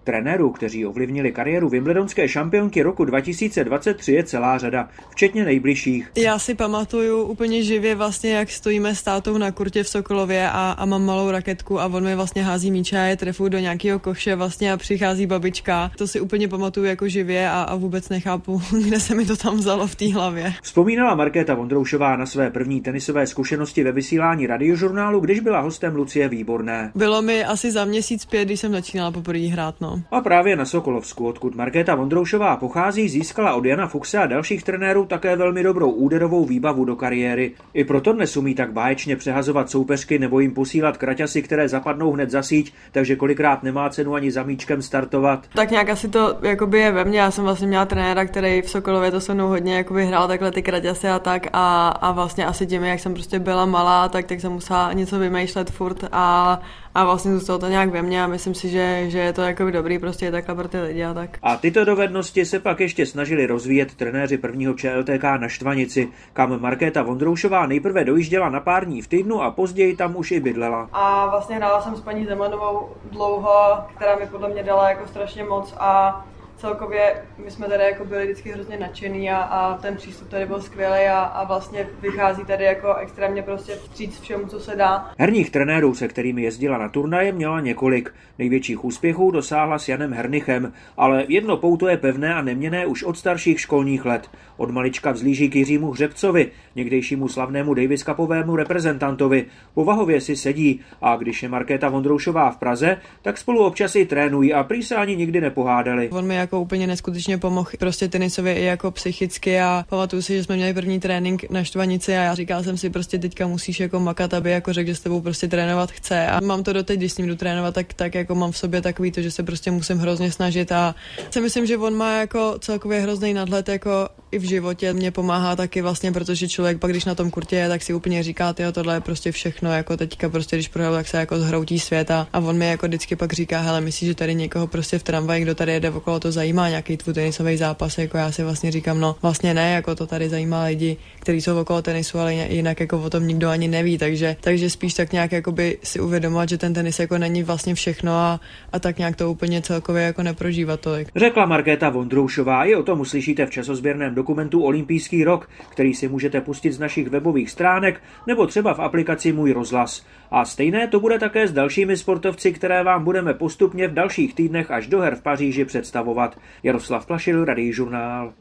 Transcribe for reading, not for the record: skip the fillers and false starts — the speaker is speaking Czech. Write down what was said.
Trenérů, kteří ovlivnili kariéru wimbledonské šampionky roku 2023, je celá řada, včetně nejbližších. Já si pamatuju úplně živě vlastně, jak stojíme s tátou na kurtě v Sokolově a mám malou raketku a on mi vlastně hází míče a je trefu do nějakého koše vlastně a přichází babička. To si úplně pamatuju jako živě a vůbec nechápu, kde se mi to tam vzalo v té hlavě. Vzpomínala Markéta Vondroušová na své první tenisové zkušenosti ve vysílání Radiožurnálu, když byla hostem Lucie Výborné. Bylo mi asi za měsíc 5, když jsem začínala poprvé hrát, no. A právě na Sokolovsku, odkud Markéta Vondroušová pochází, získala od Jana Fuchse a dalších trenérů také velmi dobrou úderovou výbavu do kariéry. I proto dnes umí tak báječně přehazovat soupeřky nebo jim posílat kraťasy, které zapadnou hned za síť, takže kolikrát nemá cenu ani za míčkem startovat. Tak nějak asi to jakoby je ve mně. Já jsem vlastně měla trenéra, který v Sokolově to se mnou hodně jakoby hrál takhle ty kraťasy a tak a vlastně asi tím, jak jsem prostě byla malá, tak jsem musela něco vymýšlet furt a vlastně zůstalo to nějak ve mně a myslím si, že je to jakoby dobrý prostě takhle pro ty lidi a tak. A tyto dovednosti se pak ještě snažili rozvíjet trenéři prvního ČLTK na Štvanici, kam Markéta Vondroušová nejprve dojížděla na pár dní v týdnu a později tam už i bydlela. A vlastně hrála jsem s paní Zemanovou dlouho, která mi podle mě dala jako strašně moc a celkově my jsme tady jako byli vždycky hrozně nadšený a ten přístup tady byl skvělý a vlastně vychází tady jako extrémně prostě vstříc všemu, co se dá. Herních trenérů, se kterými jezdila na turnaje, měla několik. Největších úspěchů dosáhla s Janem Hernichem, ale jedno pouto je pevné a neměnné už od starších školních let. Od malička vzlíží k Jiřímu Hřebcovi, někdejšímu slavnému Davis Cupovému reprezentantovi. Povahově si sedí a když je Markéta Vondroušová v Praze, tak spolu občas i trénují a prý se ani nikdy nepohádali. On mi jako úplně neskutečně pomohl prostě tenisově i jako psychicky a pamatuju si, že jsme měli první trénink na Štvanici a já říkala jsem si prostě teďka musíš jako makat, aby jako řekl, že s tebou prostě trénovat chce a mám to doteď, když s ním jdu trénovat, tak jako mám v sobě takový to, že se prostě musím hrozně snažit a si myslím, že on má jako celkově hrozný nadhled jako i v životě, mě pomáhá taky vlastně, protože člověk pak když na tom kurtě je, tak si úplně říká, tyjo, tohle je prostě všechno, jako teďka prostě když prohrál, tak se jako zhroutí svět a on mi jako vždycky pak říká, hele, myslíš, že tady někoho prostě v tramvaji, kdo tady jede okolo, to zajímá nějaký tvůj tenisový zápas, jako já si vlastně říkám, no vlastně ne, jako to tady zajímá lidi, kteří jsou okolo tenisu, ale jinak jako o tom nikdo ani neví, takže spíš tak nějak jakoby si uvědomovat, že ten tenis jako není vlastně všechno a tak nějak to úplně celkově jako neprožívat tolik. Řekla Markéta Vondroušová, i o tom uslyšíte v časozběrném dokumentu Olympijský rok, který si můžete pustit z našich webových stránek nebo třeba v aplikaci Můj rozhlas. A stejné to bude také s dalšími sportovci, které vám budeme postupně v dalších týdnech až do her v Paříži představovat. Jaroslav Plašil, Radiožurnál.